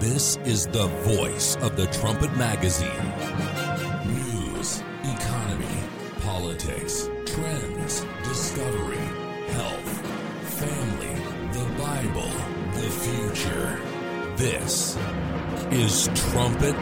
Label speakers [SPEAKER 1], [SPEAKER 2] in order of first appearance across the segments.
[SPEAKER 1] This is the voice of the Trumpet Magazine. News, economy, politics, trends, discovery, health, family, the Bible, the future. This is Trumpet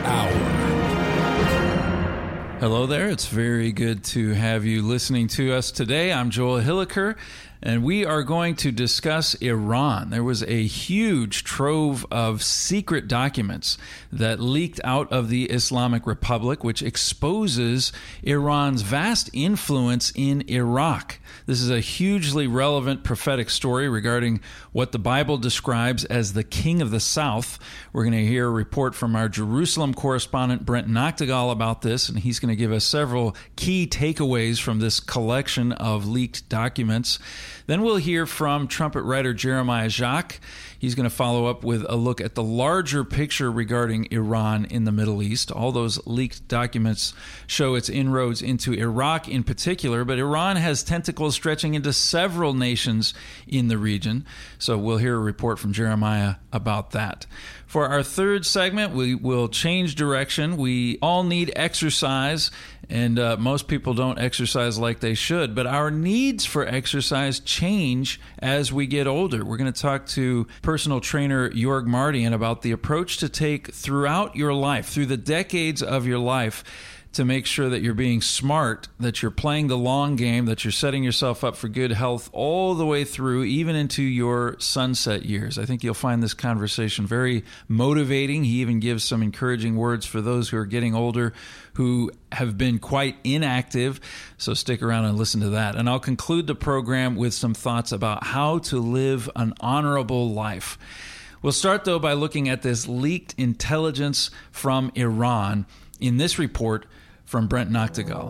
[SPEAKER 1] Hour.
[SPEAKER 2] Hello there. It's very good to have you listening to us today. I'm Joel Hilliker, and we are going to discuss Iran. There was a huge trove of secret documents that leaked out of the Islamic Republic, which exposes Iran's vast influence in Iraq. This is a hugely relevant prophetic story regarding what the Bible describes as the King of the South. We're going to hear a report from our Jerusalem correspondent, Brent Noctegal, about this, and he's going to give us several key takeaways from this collection of leaked documents. Then we'll hear from trumpet writer Jeremiah Jacques. He's going to follow up with a look at the larger picture regarding Iran in the Middle East. All those leaked documents show its inroads into Iraq in particular, but Iran has tentacles stretching into several nations in the region. So we'll hear a report from Jeremiah about that. For our third segment, we will change direction. We all need exercise, and most people don't exercise like they should, but our needs for exercise change as we get older. We're going to talk to personal trainer Jorg Mardian about the approach to take throughout your life, through the decades of your life, to make sure that you're being smart, that you're playing the long game, that you're setting yourself up for good health all the way through, even into your sunset years. I think you'll find this conversation very motivating. He even gives some encouraging words for those who are getting older, who have been quite inactive. So stick around and listen to that. And I'll conclude the program with some thoughts about how to live an honorable life. We'll start, though, by looking at this leaked intelligence from Iran in this report from Brent Noctegal.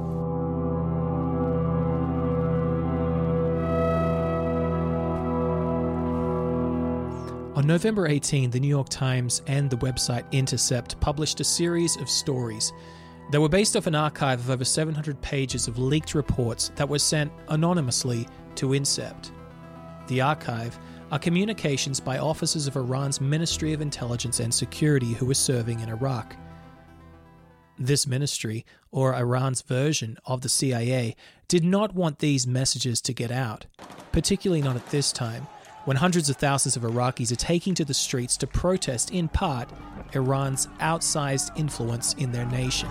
[SPEAKER 3] On November 18, the New York Times and the website Intercept published a series of stories that were based off an archive of over 700 pages of leaked reports that were sent anonymously to Intercept. The archive are communications by officers of Iran's Ministry of Intelligence and Security who were serving in Iraq. This ministry, or Iran's version of the CIA, did not want these messages to get out, particularly not at this time, when hundreds of thousands of Iraqis are taking to the streets to protest, in part, Iran's outsized influence in their nation.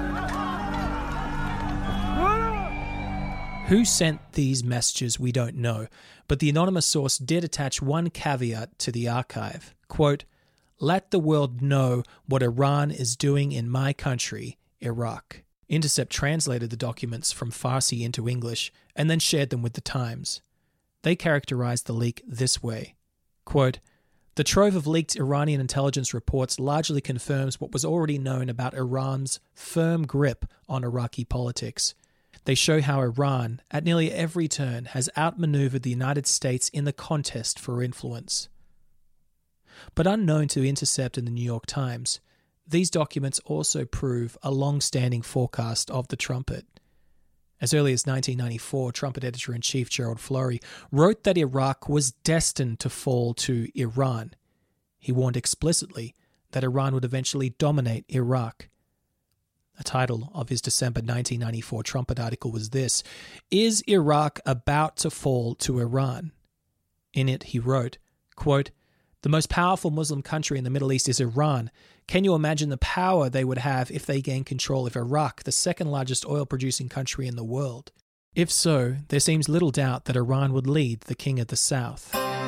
[SPEAKER 3] Who sent these messages, we don't know, but the anonymous source did attach one caveat to the archive. Quote, "Let the world know what Iran is doing in my country, Iraq." Intercept translated the documents from Farsi into English and then shared them with the Times. They characterized the leak this way. Quote, "The trove of leaked Iranian intelligence reports largely confirms what was already known about Iran's firm grip on Iraqi politics. They show how Iran, at nearly every turn, has outmaneuvered the United States in the contest for influence." But unknown to Intercept and the New York Times, these documents also prove a long-standing forecast of the trumpet. As early as 1994, Trumpet Editor-in-Chief Gerald Flurry wrote that Iraq was destined to fall to Iran. He warned explicitly that Iran would eventually dominate Iraq. The title of his December 1994 Trumpet article was this: "Is Iraq about to fall to Iran?" In it, he wrote, quote, "The most powerful Muslim country in the Middle East is Iran. Can you imagine the power they would have if they gained control of Iraq, the second largest oil-producing country in the world? If so, there seems little doubt that Iran would lead the King of the South."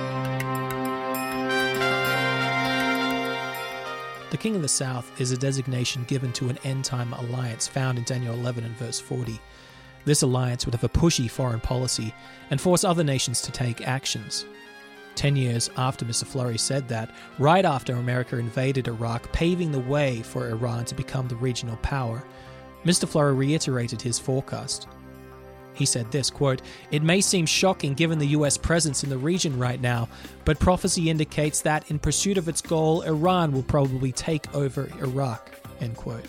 [SPEAKER 3] The King of the South is a designation given to an end-time alliance found in Daniel 11 and verse 40. This alliance would have a pushy foreign policy and force other nations to take actions. 10 years after Mr. Flurry said that, right after America invaded Iraq, paving the way for Iran to become the regional power, Mr. Flurry reiterated his forecast. He said this, quote, "It may seem shocking given the US presence in the region right now, but prophecy indicates that in pursuit of its goal, Iran will probably take over Iraq," end quote.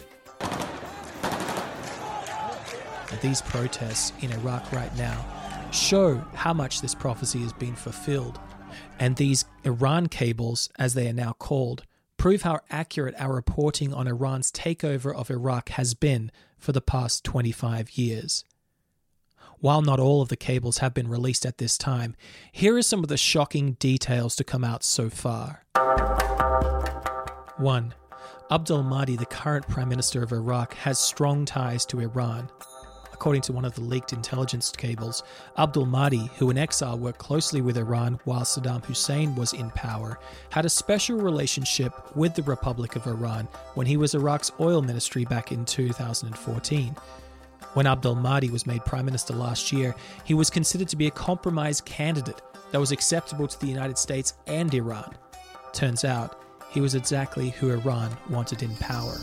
[SPEAKER 3] And these protests in Iraq right now show how much this prophecy has been fulfilled. And these Iran cables, as they are now called, prove how accurate our reporting on Iran's takeover of Iraq has been for the past 25 years. While not all of the cables have been released at this time, here are some of the shocking details to come out so far. 1. Abdul Mahdi, the current Prime Minister of Iraq, has strong ties to Iran. According to one of the leaked intelligence cables, Abdul Mahdi, who in exile worked closely with Iran while Saddam Hussein was in power, had a special relationship with the Republic of Iran when he was Iraq's oil ministry back in 2014. When Abdul Mahdi was made Prime Minister last year, he was considered to be a compromise candidate that was acceptable to the United States and Iran. Turns out, he was exactly who Iran wanted in power.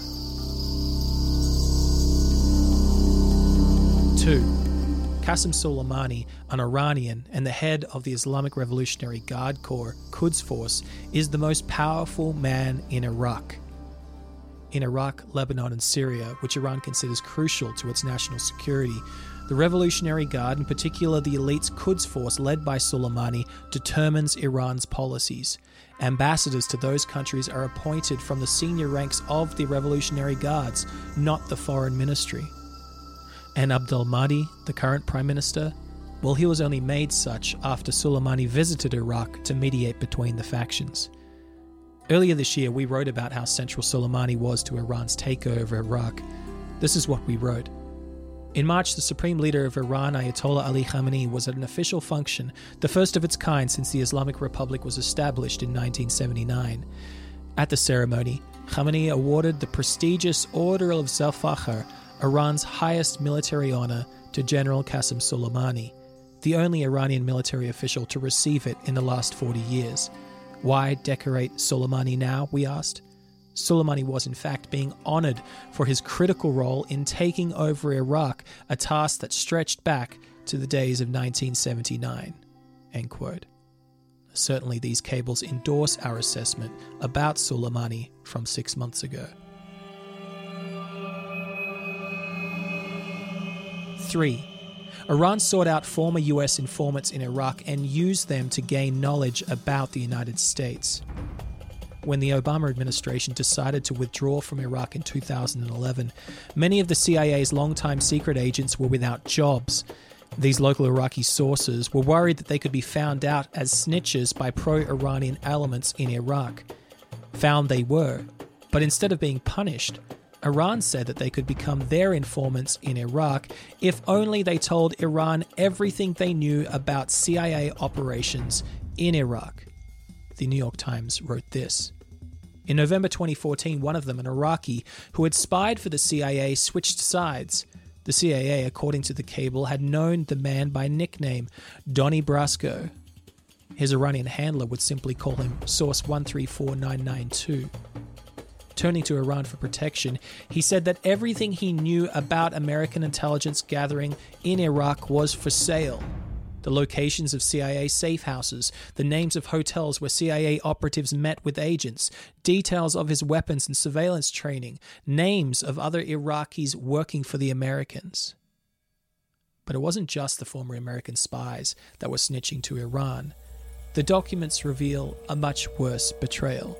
[SPEAKER 3] 2. Qasem Soleimani, an Iranian and the head of the Islamic Revolutionary Guard Corps, Quds Force, is the most powerful man in Iraq. In Iraq, Lebanon and Syria, which Iran considers crucial to its national security, the Revolutionary Guard, in particular the elite's Quds Force led by Soleimani, determines Iran's policies. Ambassadors to those countries are appointed from the senior ranks of the Revolutionary Guards, not the Foreign Ministry. And Abdul Mahdi, the current Prime Minister, well, he was only made such after Soleimani visited Iraq to mediate between the factions. Earlier this year, we wrote about how central Soleimani was to Iran's takeover of Iraq. This is what we wrote. In March, the supreme leader of Iran, Ayatollah Ali Khamenei, was at an official function, the first of its kind since the Islamic Republic was established in 1979. At the ceremony, Khamenei awarded the prestigious Order of Zalfakhr, Iran's highest military honor, to General Qasem Soleimani, the only Iranian military official to receive it in the last 40 years. Why decorate Soleimani now, we asked? Soleimani was in fact being honoured for his critical role in taking over Iraq, a task that stretched back to the days of 1979. End quote. Certainly these cables endorse our assessment about Soleimani from 6 months ago. 3. Iran sought out former US informants in Iraq and used them to gain knowledge about the United States. When the Obama administration decided to withdraw from Iraq in 2011, many of the CIA's longtime secret agents were without jobs. These local Iraqi sources were worried that they could be found out as snitches by pro-Iranian elements in Iraq. Found they were, but instead of being punished, Iran said that they could become their informants in Iraq if only they told Iran everything they knew about CIA operations in Iraq. The New York Times wrote this. In November 2014, one of them, an Iraqi who had spied for the CIA, switched sides. The CIA, according to the cable, had known the man by nickname Donnie Brasco. His Iranian handler would simply call him Source 134992. Turning to Iran for protection, he said that everything he knew about American intelligence gathering in Iraq was for sale. The locations of CIA safe houses, the names of hotels where CIA operatives met with agents, details of his weapons and surveillance training, names of other Iraqis working for the Americans. But it wasn't just the former American spies that were snitching to Iran. The documents reveal a much worse betrayal.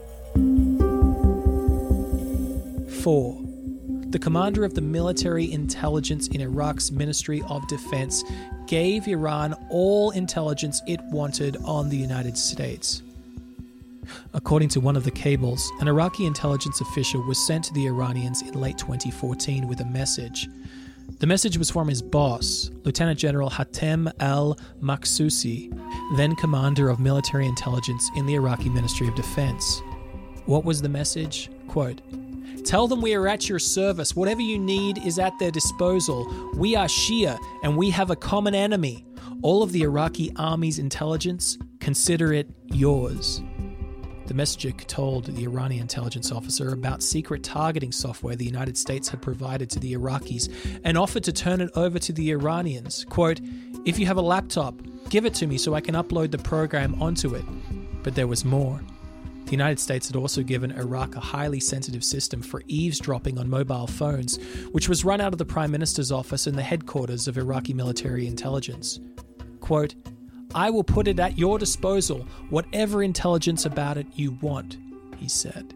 [SPEAKER 3] 4. The commander of the military intelligence in Iraq's Ministry of Defense gave Iran all intelligence it wanted on the United States. According to one of the cables, an Iraqi intelligence official was sent to the Iranians in late 2014 with a message. The message was from his boss, Lieutenant General Hatem al-Maksusi, then commander of military intelligence in the Iraqi Ministry of Defense. What was the message? Quote, "Tell them we are at your service. Whatever you need is at their disposal. We are Shia, and we have a common enemy. All of the Iraqi army's intelligence, consider it yours." The messenger told the Iranian intelligence officer about secret targeting software the United States had provided to the Iraqis and offered to turn it over to the Iranians. Quote, "If you have a laptop, give it to me so I can upload the program onto it." But there was more. The United States had also given Iraq a highly sensitive system for eavesdropping on mobile phones, which was run out of the Prime Minister's office in the headquarters of Iraqi military intelligence. Quote, "I will put it at your disposal, whatever intelligence about it you want," he said.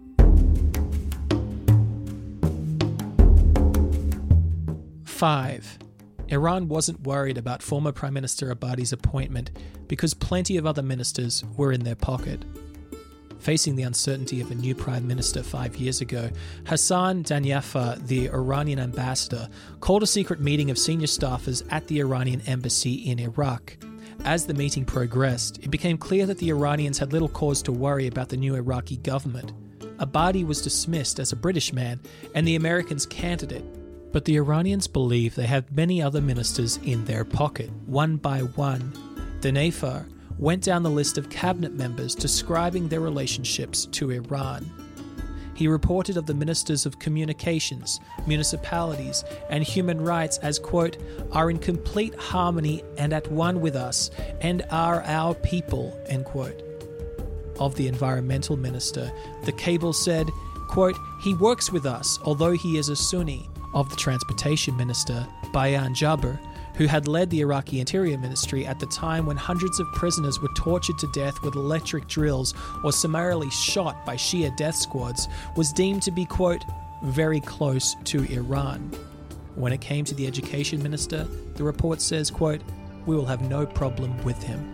[SPEAKER 3] Five, Iran wasn't worried about former Prime Minister Abadi's appointment because plenty of other ministers were in their pocket. Facing the uncertainty of a new Prime Minister 5 years ago, Hassan Danyafa, the Iranian ambassador, called a secret meeting of senior staffers at the Iranian embassy in Iraq. As the meeting progressed, it became clear that the Iranians had little cause to worry about the new Iraqi government. Abadi was dismissed as a British man and the Americans' candidate, but the Iranians believed they had many other ministers in their pocket. One by one, Danyafa went down the list of cabinet members describing their relationships to Iran. He reported of the ministers of communications, municipalities, and human rights as, quote, are in complete harmony and at one with us and are our people, end quote. Of the environmental minister, the cable said, quote, he works with us, although he is a Sunni. Of the transportation minister, Bayan Jabr, who had led the Iraqi Interior Ministry at the time when hundreds of prisoners were tortured to death with electric drills or summarily shot by Shia death squads, was deemed to be, quote, very close to Iran. When it came to the education minister, the report says, quote, we will have no problem with him.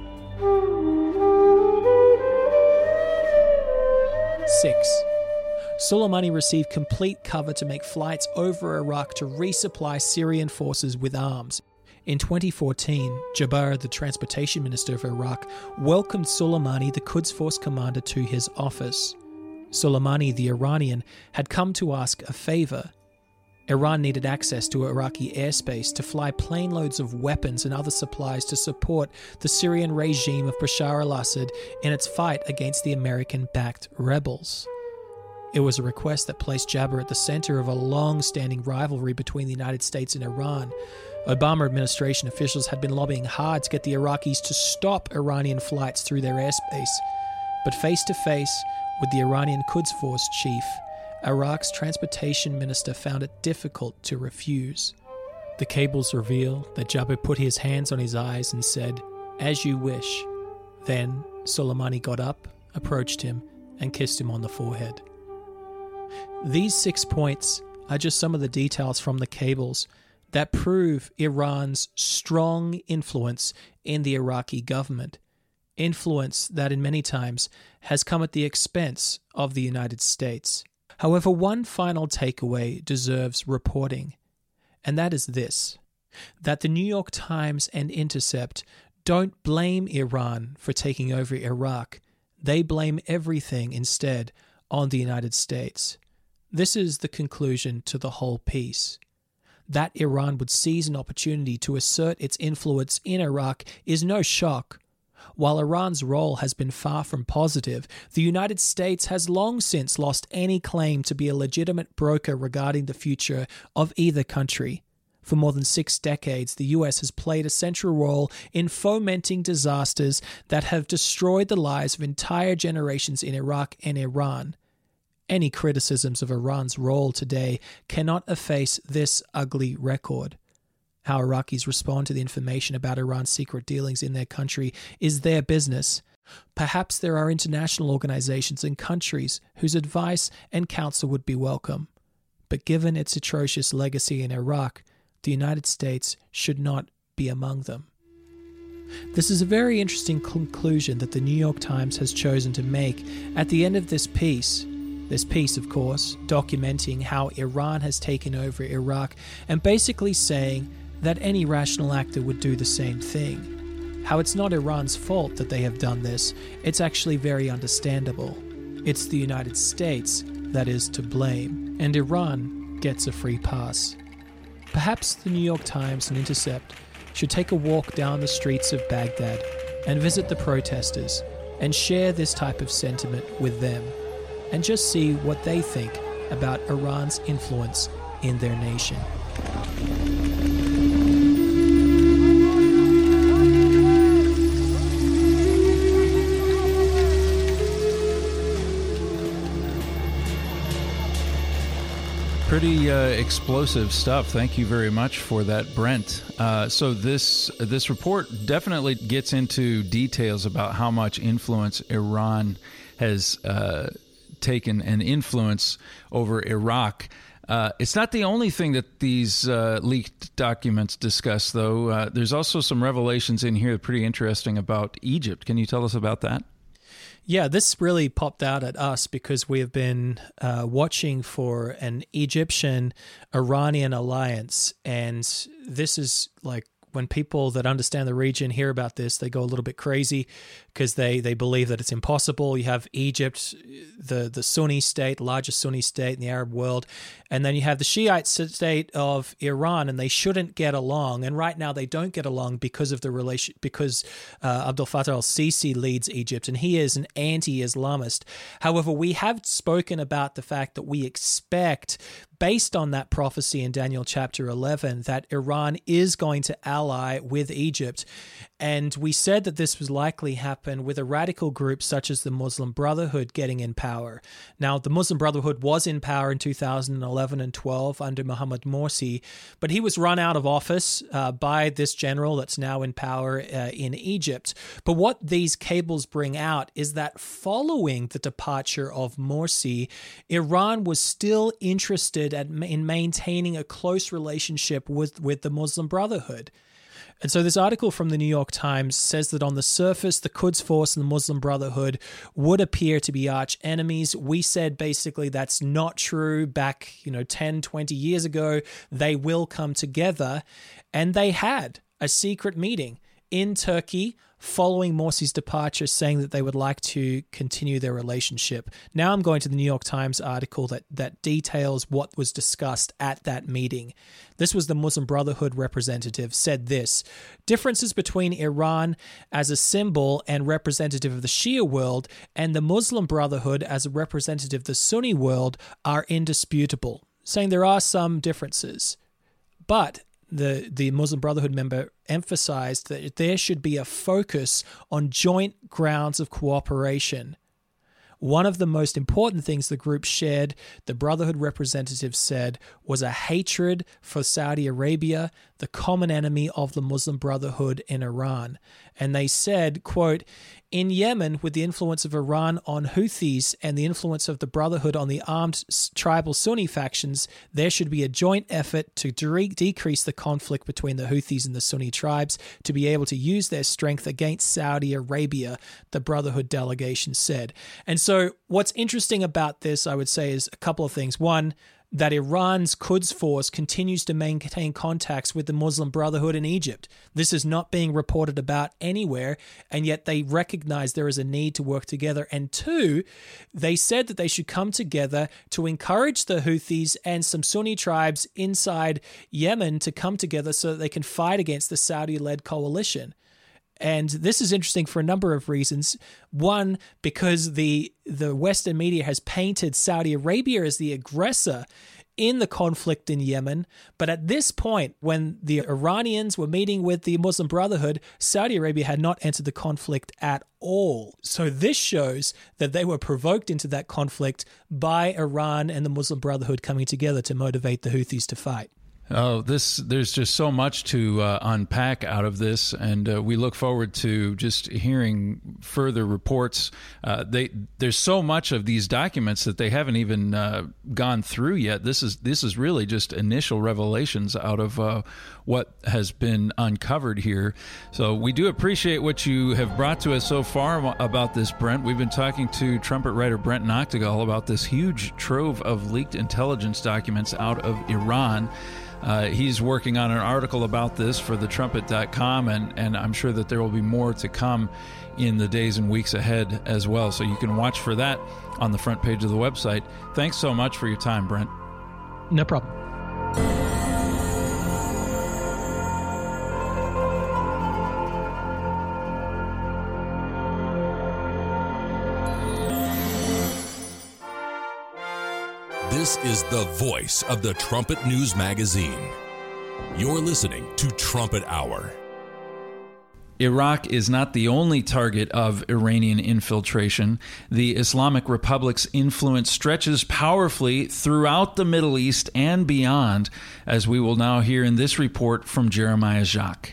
[SPEAKER 3] 6. Soleimani received complete cover to make flights over Iraq to resupply Syrian forces with arms. In 2014, Jabr, the transportation minister of Iraq, welcomed Soleimani, the Quds Force commander, to his office. Soleimani, the Iranian, had come to ask a favor. Iran needed access to Iraqi airspace to fly plane loads of weapons and other supplies to support the Syrian regime of Bashar al-Assad in its fight against the American-backed rebels. It was a request that placed Jabr at the center of a long-standing rivalry between the United States and Iran. Obama administration officials had been lobbying hard to get the Iraqis to stop Iranian flights through their airspace. But face-to-face with the Iranian Quds Force chief, Iraq's transportation minister found it difficult to refuse. The cables reveal that Jabr put his hands on his eyes and said, as you wish. Then Soleimani got up, approached him, and kissed him on the forehead. These 6 points are just some of the details from the cables that prove Iran's strong influence in the Iraqi government, influence that in many times has come at the expense of the United States. However, one final takeaway deserves reporting, and that is this, that the New York Times and Intercept don't blame Iran for taking over Iraq. They blame everything instead on the United States. This is the conclusion to the whole piece. That Iran would seize an opportunity to assert its influence in Iraq is no shock. While Iran's role has been far from positive, the United States has long since lost any claim to be a legitimate broker regarding the future of either country. For more than 6 decades, the US has played a central role in fomenting disasters that have destroyed the lives of entire generations in Iraq and Iran. Any criticisms of Iran's role today cannot efface this ugly record. How Iraqis respond to the information about Iran's secret dealings in their country is their business. Perhaps there are international organizations and countries whose advice and counsel would be welcome. But given its atrocious legacy in Iraq, the United States should not be among them. This is a very interesting conclusion that the New York Times has chosen to make at the end of this piece. This piece, of course, documenting how Iran has taken over Iraq and basically saying that any rational actor would do the same thing. How it's not Iran's fault that they have done this, it's actually very understandable. It's the United States that is to blame, and Iran gets a free pass. Perhaps the New York Times and Intercept should take a walk down the streets of Baghdad and visit the protesters and share this type of sentiment with them, and just see what they think about Iran's influence in their nation.
[SPEAKER 2] Pretty explosive stuff. Thank you very much for that, Brent. So this report definitely gets into details about how much influence Iran has taken an influence over Iraq. It's not the only thing that these leaked documents discuss, though. There's also some revelations in here pretty interesting about Egypt. Can you tell us about that?
[SPEAKER 3] Yeah, this really popped out at us because we have been watching for an Egyptian-Iranian alliance, and this is like when people that understand the region hear about this, they go a little bit crazy because they believe that it's impossible. You have Egypt, the Sunni state, largest Sunni state in the Arab world, and then you have the Shiite state of Iran, and they shouldn't get along. And right now they don't get along because of the relation, because Abdel Fattah al-Sisi leads Egypt, and he is an anti-Islamist. However, we have spoken about the fact that we expect, based on that prophecy in Daniel chapter 11, that Iran is going to ally with Egypt. And we said that this was likely happen with a radical group such as the Muslim Brotherhood getting in power. Now, the Muslim Brotherhood was in power in 2011 and 12 under Mohamed Morsi, but he was run out of office by this general that's now in power in Egypt. But what these cables bring out is that following the departure of Morsi, Iran was still interested in maintaining a close relationship with the Muslim Brotherhood. And so this article from the New York Times says that on the surface, the Quds Force and the Muslim Brotherhood would appear to be arch enemies. We said basically that's not true back, 10, 20 years ago. They will come together. And they had a secret meeting in Turkey following Morsi's departure, saying that they would like to continue their relationship. Now I'm going to the New York Times article that details what was discussed at that meeting. This was the Muslim Brotherhood representative said this: differences between Iran as a symbol and representative of the Shia world and the Muslim Brotherhood as a representative of the Sunni world are indisputable, saying there are some differences. But the Muslim Brotherhood member emphasized that there should be a focus on joint grounds of cooperation. One of the most important things the group shared, the Brotherhood representative said, was a hatred for Saudi Arabia, the common enemy of the Muslim Brotherhood in Iran. And they said, quote, in Yemen, with the influence of Iran on Houthis and the influence of the Brotherhood on the armed tribal Sunni factions, there should be a joint effort to decrease the conflict between the Houthis and the Sunni tribes to be able to use their strength against Saudi Arabia, the Brotherhood delegation said. And so what's interesting about this, I would say, is a couple of things. One, that Iran's Quds Force continues to maintain contacts with the Muslim Brotherhood in Egypt. This is not being reported about anywhere, and yet they recognize there is a need to work together. And two, they said that they should come together to encourage the Houthis and some Sunni tribes inside Yemen to come together so that they can fight against the Saudi-led coalition. And this is interesting for a number of reasons. One, because the Western media has painted Saudi Arabia as the aggressor in the conflict in Yemen. But at this point, when the Iranians were meeting with the Muslim Brotherhood, Saudi Arabia had not entered the conflict at all. So this shows that they were provoked into that conflict by Iran and the Muslim Brotherhood coming together to motivate the Houthis to fight.
[SPEAKER 2] Oh, there's just so much to unpack out of this, and we look forward to just hearing further reports. There's so much of these documents that they haven't even gone through yet. This is really just initial revelations out of what has been uncovered here. So we do appreciate what you have brought to us so far about this, Brent. We've been talking to trumpet writer Brent Noctegal about this huge trove of leaked intelligence documents out of Iran. He's working on an article about this for thetrumpet.com, and I'm sure that there will be more to come in the days and weeks ahead as well. So you can watch for that on the front page of the website. Thanks so much for your time, Brent.
[SPEAKER 3] No problem.
[SPEAKER 1] This is the voice of the Trumpet News Magazine. You're listening to Trumpet Hour.
[SPEAKER 2] Iraq is not the only target of Iranian infiltration. The Islamic Republic's influence stretches powerfully throughout the Middle East and beyond, as we will now hear in this report from Jeremiah Jacques.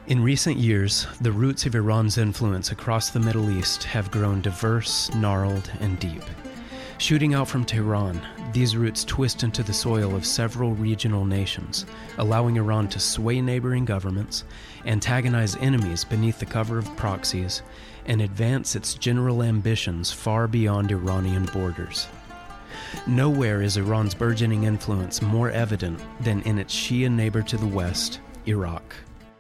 [SPEAKER 4] In recent years, the roots of Iran's influence across the Middle East have grown diverse, gnarled, and deep. Shooting out from Tehran, these roots twist into the soil of several regional nations, allowing Iran to sway neighboring governments, antagonize enemies beneath the cover of proxies, and advance its general ambitions far beyond Iranian borders. Nowhere is Iran's burgeoning influence more evident than in its Shia neighbor to the west, Iraq.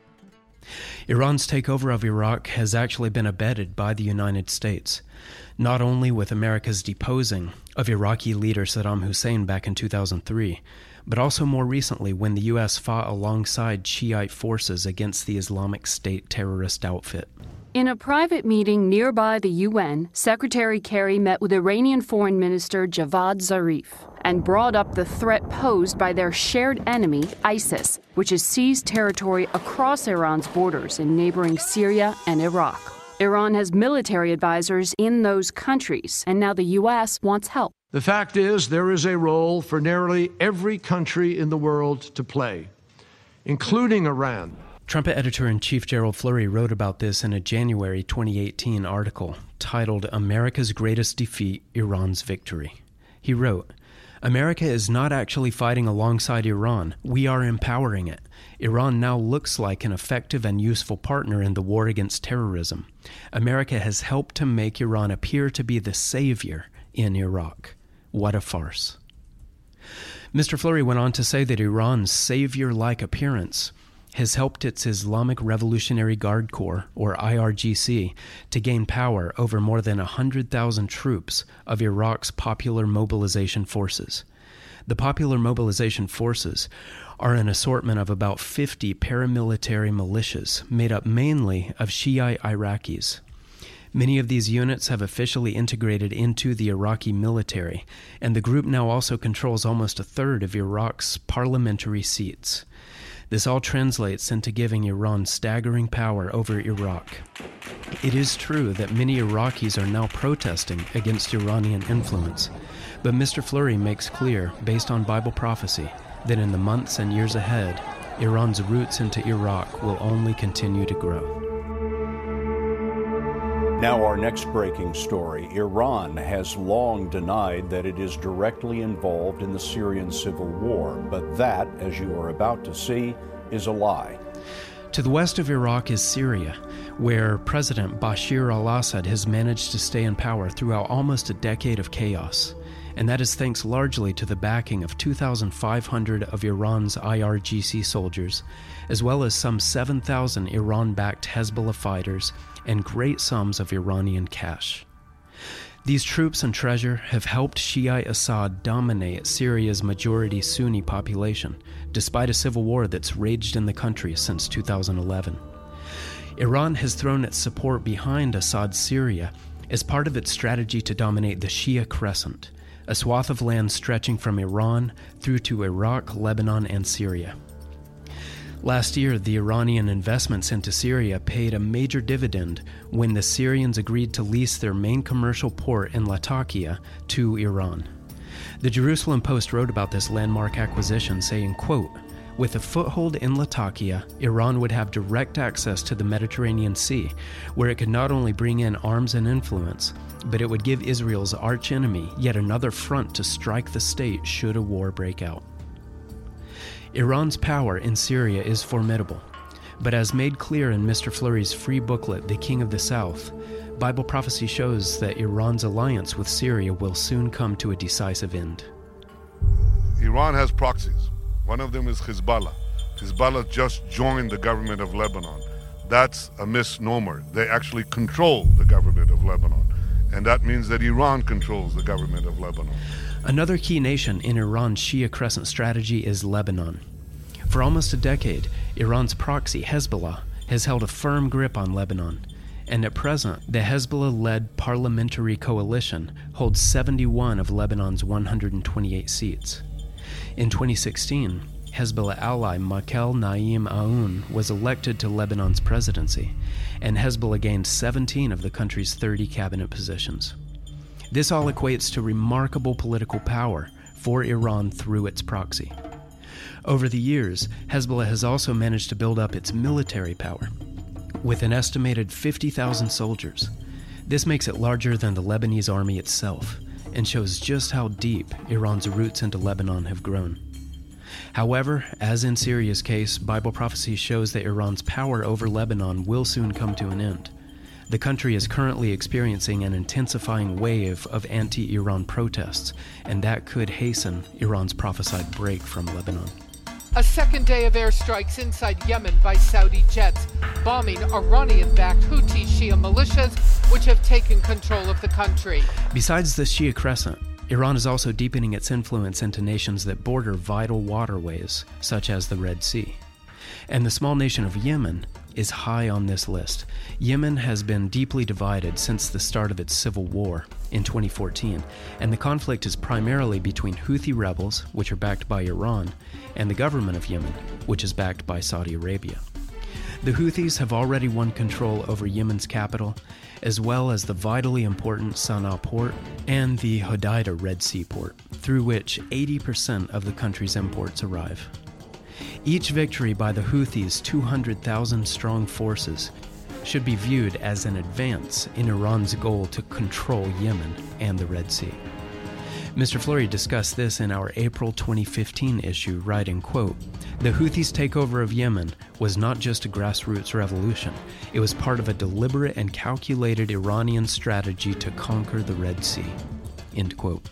[SPEAKER 4] Iran's takeover of Iraq has actually been abetted by the United States, not only with America's deposing of Iraqi leader Saddam Hussein back in 2003, but also more recently when the U.S. fought alongside Shiite forces against the Islamic State terrorist outfit.
[SPEAKER 5] In a private meeting nearby the UN, Secretary Kerry met with Iranian Foreign Minister Javad Zarif and brought up the threat posed by their shared enemy, ISIS, which has seized territory across Iran's borders in neighboring Syria and Iraq. Iran has military advisors in those countries, and now the U.S. wants help.
[SPEAKER 6] The fact is, there is a role for nearly every country in the world to play, including Iran.
[SPEAKER 4] Trumpet editor-in-chief Gerald Flurry wrote about this in a January 2018 article titled America's Greatest Defeat, Iran's Victory. He wrote, America is not actually fighting alongside Iran. We are empowering it. Iran now looks like an effective and useful partner in the war against terrorism. America has helped to make Iran appear to be the savior in Iraq. What a farce. Mr. Flurry went on to say that Iran's savior-like appearance has helped its Islamic Revolutionary Guard Corps, or IRGC, to gain power over more than 100,000 troops of Iraq's Popular Mobilization Forces. The Popular Mobilization Forces are an assortment of about 50 paramilitary militias made up mainly of Shiite Iraqis. Many of these units have officially integrated into the Iraqi military, and the group now also controls almost a third of Iraq's parliamentary seats. This all translates into giving Iran staggering power over Iraq. It is true that many Iraqis are now protesting against Iranian influence, but Mr. Flurry makes clear, based on Bible prophecy, that in the months and years ahead, Iran's roots into Iraq will only continue to grow.
[SPEAKER 7] Now our next breaking story. Iran has long denied that it is directly involved in the Syrian civil war, but that, as you are about to see, is a lie.
[SPEAKER 4] To the west of Iraq is Syria, where President Bashar al-Assad has managed to stay in power throughout almost a decade of chaos. And that is thanks largely to the backing of 2,500 of Iran's IRGC soldiers, as well as some 7,000 Iran-backed Hezbollah fighters and great sums of Iranian cash. These troops and treasure have helped Shiite Assad dominate Syria's majority Sunni population, despite a civil war that's raged in the country since 2011. Iran has thrown its support behind Assad's Syria as part of its strategy to dominate the Shia Crescent, a swath of land stretching from Iran through to Iraq, Lebanon, and Syria. Last year, the Iranian investments into Syria paid a major dividend when the Syrians agreed to lease their main commercial port in Latakia to Iran. The Jerusalem Post wrote about this landmark acquisition, saying, quote, "With a foothold in Latakia, Iran would have direct access to the Mediterranean Sea, where it could not only bring in arms and influence, but it would give Israel's archenemy yet another front to strike the state should a war break out." Iran's power in Syria is formidable, but as made clear in Mr. Flurry's free booklet, The King of the South, Bible prophecy shows that Iran's alliance with Syria will soon come to a decisive end.
[SPEAKER 8] Iran has proxies. One of them is Hezbollah. Hezbollah just joined the government of Lebanon. That's a misnomer. They actually control the government of Lebanon, and that means that Iran controls the government of Lebanon.
[SPEAKER 4] Another key nation in Iran's Shia Crescent strategy is Lebanon. For almost a decade, Iran's proxy, Hezbollah, has held a firm grip on Lebanon, and at present, the Hezbollah-led parliamentary coalition holds 71 of Lebanon's 128 seats. In 2016, Hezbollah ally Makel Naim Aoun was elected to Lebanon's presidency, and Hezbollah gained 17 of the country's 30 cabinet positions. This all equates to remarkable political power for Iran through its proxy. Over the years, Hezbollah has also managed to build up its military power, with an estimated 50,000 soldiers. This makes it larger than the Lebanese army itself, and shows just how deep Iran's roots into Lebanon have grown. However, as in Syria's case, Bible prophecy shows that Iran's power over Lebanon will soon come to an end. The country is currently experiencing an intensifying wave of anti-Iran protests, and that could hasten Iran's prophesied break from Lebanon.
[SPEAKER 9] A second day of airstrikes inside Yemen by Saudi jets, bombing Iranian-backed Houthi Shia militias, which have taken control of the country.
[SPEAKER 4] Besides the Shia crescent, Iran is also deepening its influence into nations that border vital waterways, such as the Red Sea. And the small nation of Yemen is high on this list. Yemen has been deeply divided since the start of its civil war in 2014, and the conflict is primarily between Houthi rebels, which are backed by Iran, and the government of Yemen, which is backed by Saudi Arabia. The Houthis have already won control over Yemen's capital, as well as the vitally important Sana'a port and the Hodeidah Red Sea port, through which 80% of the country's imports arrive. Each victory by the Houthis' 200,000-strong forces should be viewed as an advance in Iran's goal to control Yemen and the Red Sea. Mr. Fleury discussed this in our April 2015 issue, writing, quote, "The Houthis' takeover of Yemen was not just a grassroots revolution. It was part of a deliberate and calculated Iranian strategy to conquer the Red Sea." End quote.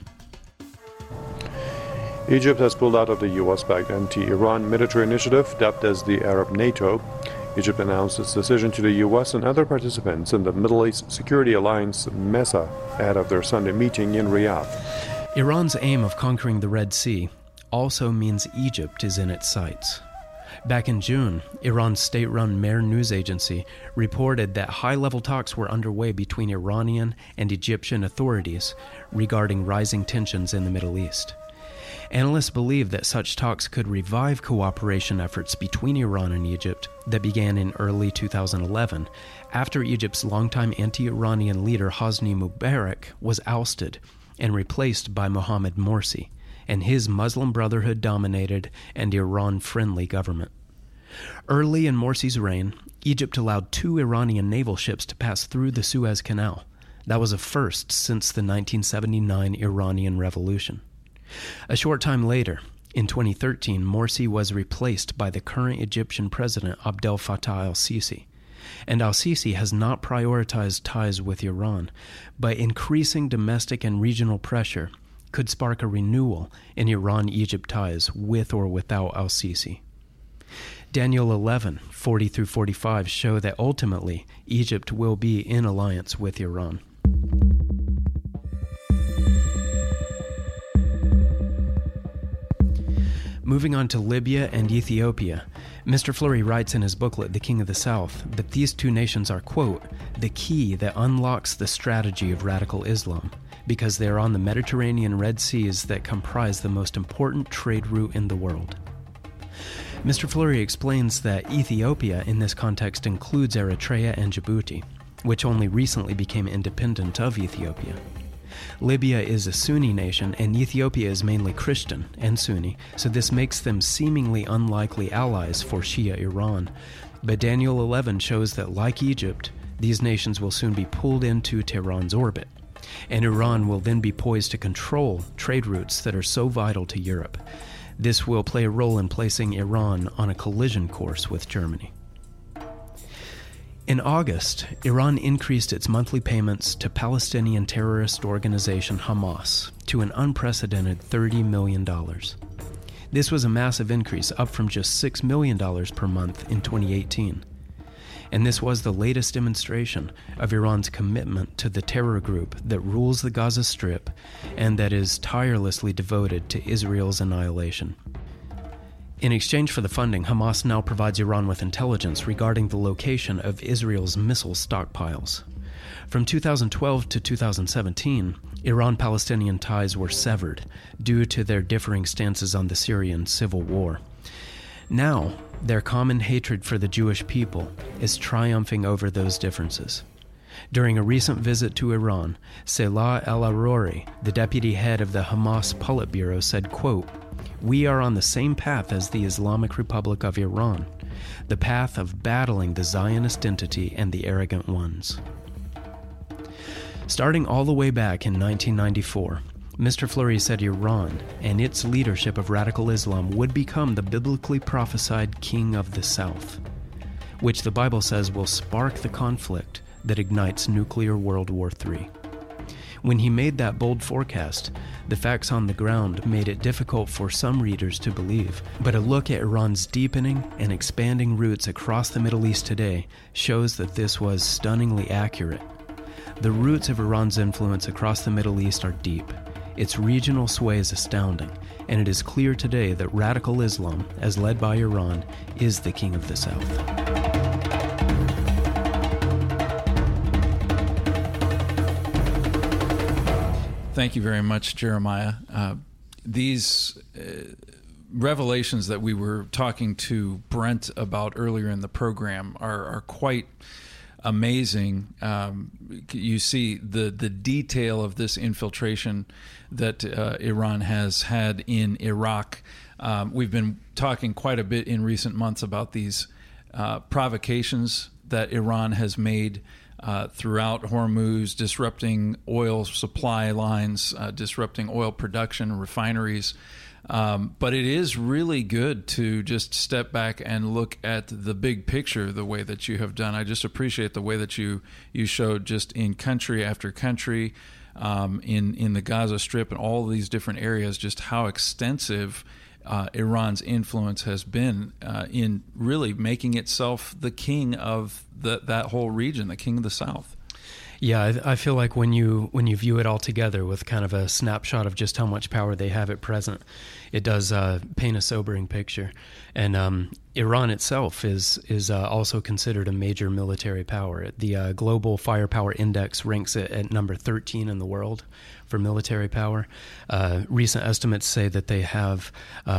[SPEAKER 10] Egypt has pulled out of the U.S.-backed anti-Iran military initiative dubbed as the Arab NATO. Egypt announced its decision to the U.S. and other participants in the Middle East Security Alliance, MESA, ahead of their Sunday meeting in Riyadh.
[SPEAKER 4] Iran's aim of conquering the Red Sea also means Egypt is in its sights. Back in June, Iran's state-run Mehr news agency reported that high-level talks were underway between Iranian and Egyptian authorities regarding rising tensions in the Middle East. Analysts believe that such talks could revive cooperation efforts between Iran and Egypt that began in early 2011, after Egypt's longtime anti-Iranian leader Hosni Mubarak was ousted and replaced by Mohamed Morsi and his Muslim Brotherhood-dominated and Iran-friendly government. Early in Morsi's reign, Egypt allowed 2 Iranian naval ships to pass through the Suez Canal. That was a first since the 1979 Iranian Revolution. A short time later, in 2013, Morsi was replaced by the current Egyptian president Abdel Fattah al-Sisi. And al-Sisi has not prioritized ties with Iran, but increasing domestic and regional pressure could spark a renewal in Iran-Egypt ties with or without al-Sisi. Daniel 11, 40-45 show that ultimately Egypt will be in alliance with Iran. Moving on to Libya and Ethiopia, Mr. Fleury writes in his booklet, The King of the South, that these 2 nations are, quote, the key that unlocks the strategy of radical Islam, because they are on the Mediterranean Red Seas that comprise the most important trade route in the world. Mr. Fleury explains that Ethiopia in this context includes Eritrea and Djibouti, which only recently became independent of Ethiopia. Libya is a Sunni nation, and Ethiopia is mainly Christian and Sunni, so this makes them seemingly unlikely allies for Shia Iran. But Daniel 11 shows that, like Egypt, these nations will soon be pulled into Tehran's orbit, and Iran will then be poised to control trade routes that are so vital to Europe. This will play a role in placing Iran on a collision course with Germany. In August, Iran increased its monthly payments to Palestinian terrorist organization Hamas to an unprecedented $30 million. This was a massive increase, up from just $6 million per month in 2018. And this was the latest demonstration of Iran's commitment to the terror group that rules the Gaza Strip and that is tirelessly devoted to Israel's annihilation. In exchange for the funding, Hamas now provides Iran with intelligence regarding the location of Israel's missile stockpiles. From 2012 to 2017, Iran-Palestinian ties were severed due to their differing stances on the Syrian civil war. Now, their common hatred for the Jewish people is triumphing over those differences. During a recent visit to Iran, Salah El-Arori, the deputy head of the Hamas Politburo, said, quote, We are on the same path as the Islamic Republic of Iran, the path of battling the Zionist entity and the arrogant ones. Starting all the way back in 1994, Mr. Fleury said Iran and its leadership of radical Islam would become the biblically prophesied king of the South, which the Bible says will spark the conflict that ignites nuclear World War III. When he made that bold forecast, the facts on the ground made it difficult for some readers to believe, but a look at Iran's deepening and expanding roots across the Middle East today shows that this was stunningly accurate. The roots of Iran's influence across the Middle East are deep. Its regional sway is astounding, and it is clear today that radical Islam, as led by Iran, is the king of the South.
[SPEAKER 2] Thank you very much, Jeremiah. These revelations that we were talking to Brent about earlier in the program are quite amazing. You see the detail of this infiltration that Iran has had in Iraq. We've been talking quite a bit in recent months about these provocations that Iran has made throughout Hormuz, disrupting oil supply lines, disrupting oil production, refineries. But it is really good to just step back and look at the big picture the way that you have done. I just appreciate the way that you showed just in country after country, in the Gaza Strip and all these different areas, just how extensive Iran's influence has been in really making itself the king of that whole region, the king of the South.
[SPEAKER 4] Yeah, I feel like when you view it all together with kind of a snapshot of just how much power they have at present, it does paint a sobering picture. And Iran itself is also considered a major military power. The Global Firepower Index ranks it at number 13 in the world for military power. Recent estimates say that they have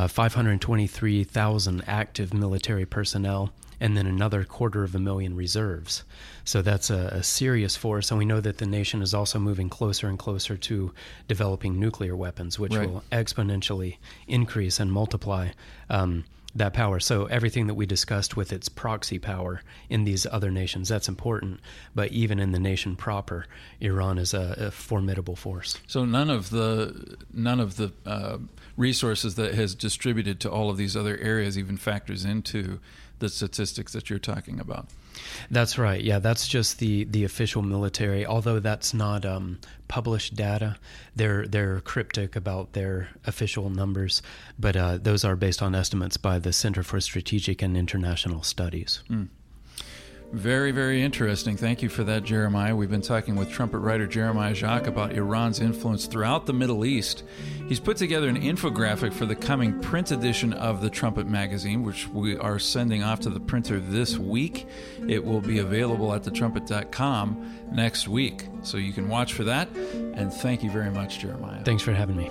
[SPEAKER 4] 523,000 active military personnel, and then another 250,000 reserves. So that's a serious force, and we know that the nation is also moving closer and closer to developing nuclear weapons, which will exponentially increase and multiply that power. So everything that we discussed with its proxy power in these other nations, that's important. But even in the nation proper, Iran is a formidable force.
[SPEAKER 2] So none of the resources that has distributed to all of these other areas even factors into the statistics that you're talking about.
[SPEAKER 4] That's right. Yeah, that's just the official military. Although that's not published data, they're cryptic about their official numbers, but those are based on estimates by the Center for Strategic and International Studies.
[SPEAKER 2] Very, very interesting. Thank you for that, Jeremiah. We've been talking with trumpet writer Jeremiah Jacques about Iran's influence throughout the Middle East. He's put together an infographic for the coming print edition of the Trumpet magazine, which we are sending off to the printer this week. It will be available at thetrumpet.com next week, so you can watch for that. And thank you very much, Jeremiah.
[SPEAKER 4] Thanks for having me.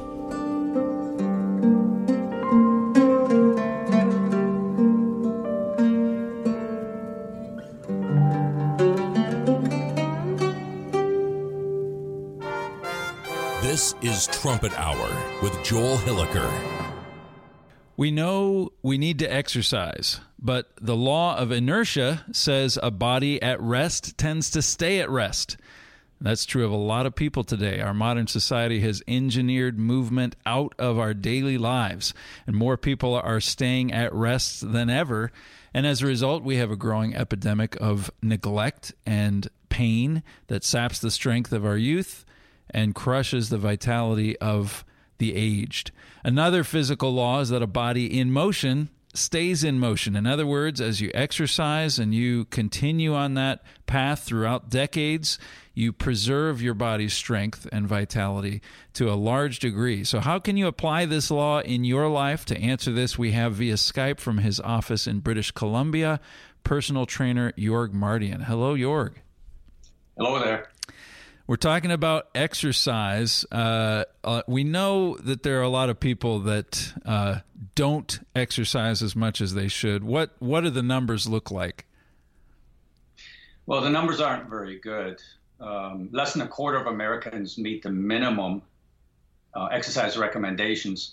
[SPEAKER 1] This is Trumpet Hour with Joel Hilliker.
[SPEAKER 2] We know we need to exercise, but the law of inertia says a body at rest tends to stay at rest. That's true of a lot of people today. Our modern society has engineered movement out of our daily lives, and more people are staying at rest than ever. And as a result, we have a growing epidemic of neglect and pain that saps the strength of our youth and crushes the vitality of the aged. Another physical law is that a body in motion stays in motion. In other words, as you exercise and you continue on that path throughout decades, you preserve your body's strength and vitality to a large degree. So how can you apply this law in your life? To answer this, we have via Skype from his office in British Columbia, personal trainer Jorg Mardian. Hello, Jorg.
[SPEAKER 11] Hello there.
[SPEAKER 2] We're talking about exercise. We know that there are a lot of people that don't exercise as much as they should. What do the numbers look like?
[SPEAKER 11] Well, the numbers aren't very good. Less than a quarter of Americans meet the minimum exercise recommendations.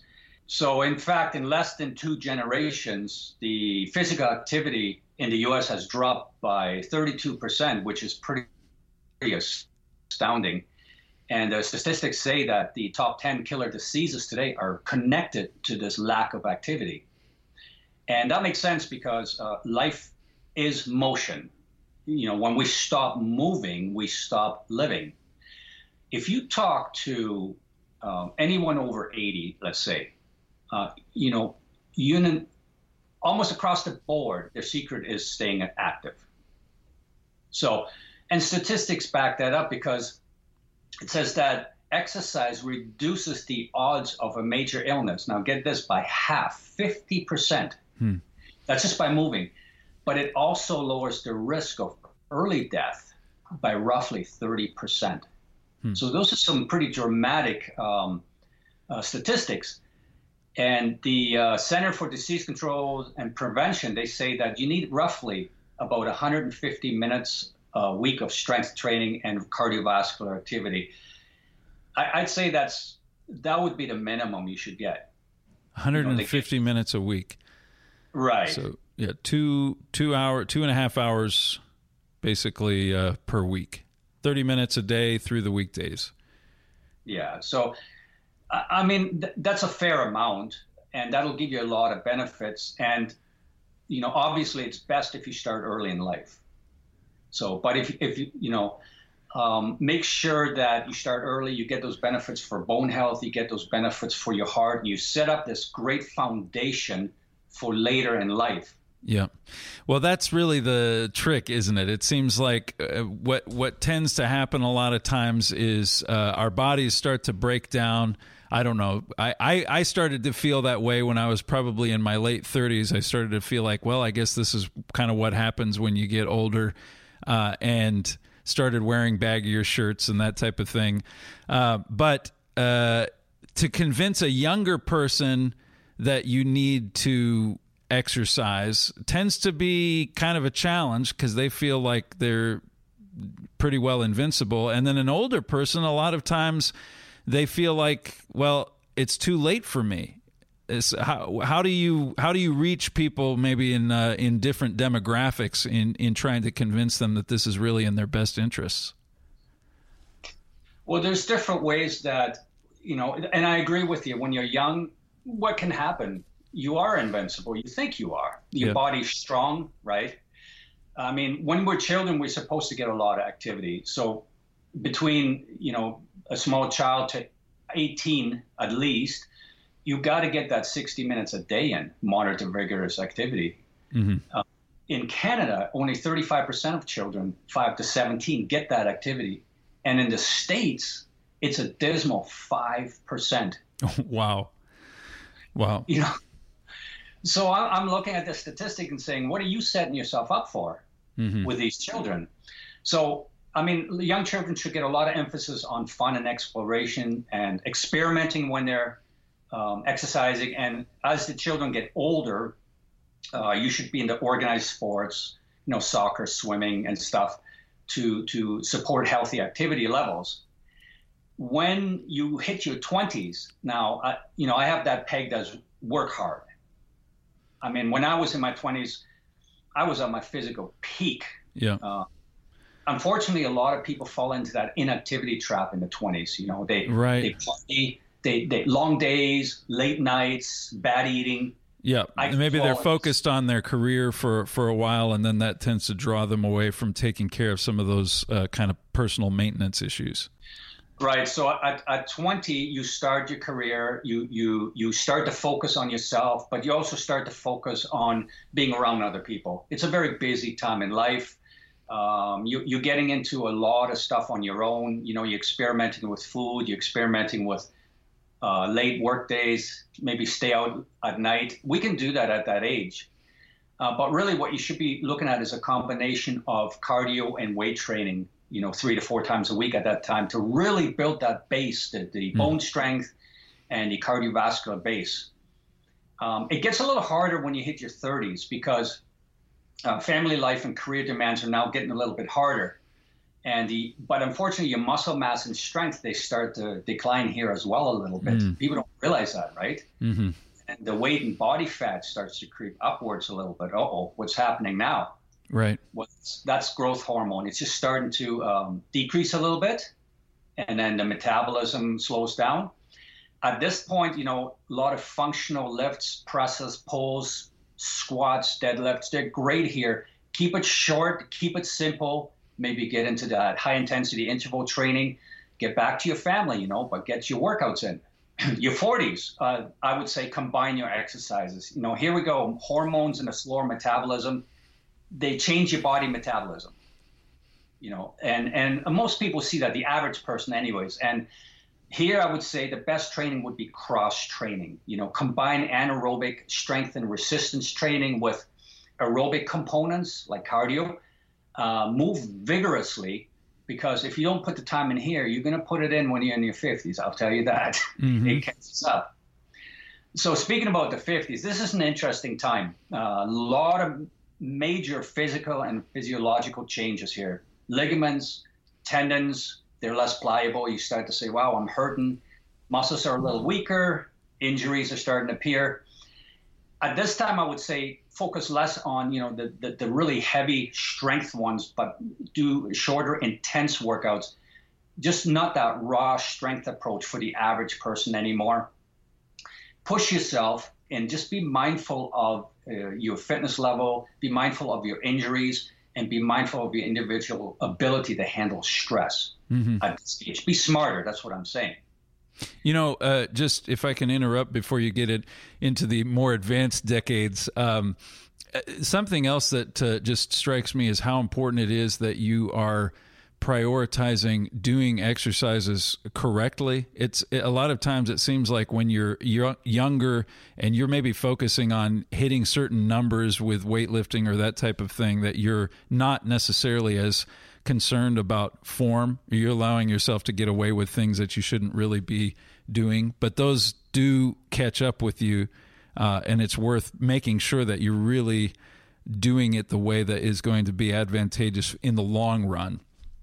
[SPEAKER 11] So in fact, in less than 2 generations, the physical activity in the U.S. has dropped by 32%, which is pretty astounding. And the statistics say that the top 10 killer diseases today are connected to this lack of activity. And that makes sense because life is motion. When we stop moving, we stop living. If you talk to anyone over 80, let's say, almost across the board, their secret is staying active. So, and statistics back that up because it says that exercise reduces the odds of a major illness. Now get this, by half, 50%. That's just by moving. But it also lowers the risk of early death by roughly 30%. So those are some pretty dramatic statistics. And the Center for Disease Control and Prevention, they say that you need roughly about 150 minutes a week of strength training and cardiovascular activity. I'd say that would be the minimum you should get.
[SPEAKER 2] 150 minutes a week.
[SPEAKER 11] Right.
[SPEAKER 2] So yeah, 2.5 hours basically per week. 30 minutes a day through the weekdays.
[SPEAKER 11] Yeah. So, I mean, that's a fair amount, and that'll give you a lot of benefits. And, obviously it's best if you start early in life. So, but if you make sure that you start early, you get those benefits for bone health, you get those benefits for your heart, and you set up this great foundation for later in life.
[SPEAKER 2] Yeah. Well, that's really the trick, isn't it? It seems like what tends to happen a lot of times is our bodies start to break down. I don't know. I started to feel that way when I was probably in my late 30s. I started to feel like, well, I guess this is kind of what happens when you get older, and started wearing baggier shirts and that type of thing. But to convince a younger person that you need to exercise tends to be kind of a challenge because they feel like they're pretty well invincible. And then an older person, a lot of times they feel like, well, it's too late for me. How do you reach people maybe in different demographics in trying to convince them that this is really in their best interests?
[SPEAKER 11] Well, there's different ways that, and I agree with you. When you're young, what can happen? You are invincible. You think you are. Your body's strong, right? I mean, when we're children, we're supposed to get a lot of activity. So between, a small child to 18 at least, you got to get that 60 minutes a day in moderate to vigorous activity. Mm-hmm. In Canada, only 35% of children 5 to 17 get that activity. And in the States, it's a dismal 5%.
[SPEAKER 2] Wow.
[SPEAKER 11] So I'm looking at the statistic and saying, what are you setting yourself up for with these children? So, I mean, young children should get a lot of emphasis on fun and exploration and experimenting when they're exercising. And as the children get older, you should be into organized sports, soccer, swimming and stuff to support healthy activity levels. When you hit your 20s, now, I have that pegged as work hard. I mean, when I was in my 20s, I was at my physical peak. Yeah. Unfortunately, a lot of people fall into that inactivity trap in the 20s. They party, they long days, late nights, bad eating.
[SPEAKER 2] Yeah, maybe they're focused on their career for a while, and then that tends to draw them away from taking care of some of those kind of personal maintenance issues.
[SPEAKER 11] Right. So at 20, you start your career, you start to focus on yourself, but you also start to focus on being around other people. It's a very busy time in life. You're getting into a lot of stuff on your own. You're experimenting with food, you're experimenting with late work days, maybe stay out at night. We can do that at that age. But really what you should be looking at is a combination of cardio and weight training, 3 to 4 times a week at that time to really build that base, the bone strength and the cardiovascular base. It gets a little harder when you hit your 30s because family life and career demands are now getting a little bit harder. But unfortunately, your muscle mass and strength, they start to decline here as well a little bit. People don't realize that, right? Mm-hmm. And the weight and body fat starts to creep upwards a little bit. What's happening now?
[SPEAKER 2] Right.
[SPEAKER 11] That's growth hormone. It's just starting to decrease a little bit, and then the metabolism slows down. At this point, a lot of functional lifts, presses, pulls, squats, deadlifts, they're great here. Keep it short, keep it simple. Maybe get into that high-intensity interval training. Get back to your family, but get your workouts in. Your 40s, I would say combine your exercises. Here we go, hormones and a slower metabolism. They change your body metabolism, and most people see that, the average person anyways. And here I would say the best training would be cross-training. Combine anaerobic strength and resistance training with aerobic components like cardio. Move vigorously, because if you don't put the time in here, you're going to put it in when you're in your 50s. I'll tell you that. Mm-hmm. It catches up. So speaking about the 50s, this is an interesting time. A lot of major physical and physiological changes here. Ligaments, tendons, they're less pliable. You start to say, wow, I'm hurting. Muscles are a little weaker. Injuries are starting to appear. At this time, I would say focus less on, the really heavy strength ones, but do shorter, intense workouts. Just not that raw strength approach for the average person anymore. Push yourself and just be mindful of your fitness level, be mindful of your injuries, and be mindful of your individual ability to handle stress at this stage. Be smarter. That's what I'm saying.
[SPEAKER 2] Just if I can interrupt before you get it into the more advanced decades, something else that just strikes me is how important it is that you are prioritizing doing exercises correctly. It's a lot of times it seems like when you're younger and you're maybe focusing on hitting certain numbers with weightlifting or that type of thing, that you're not necessarily as concerned about form. You're allowing yourself to get away with things that you shouldn't really be doing, but those do catch up with you, and it's worth making sure that you're really doing it the way that is going to be advantageous in the long run.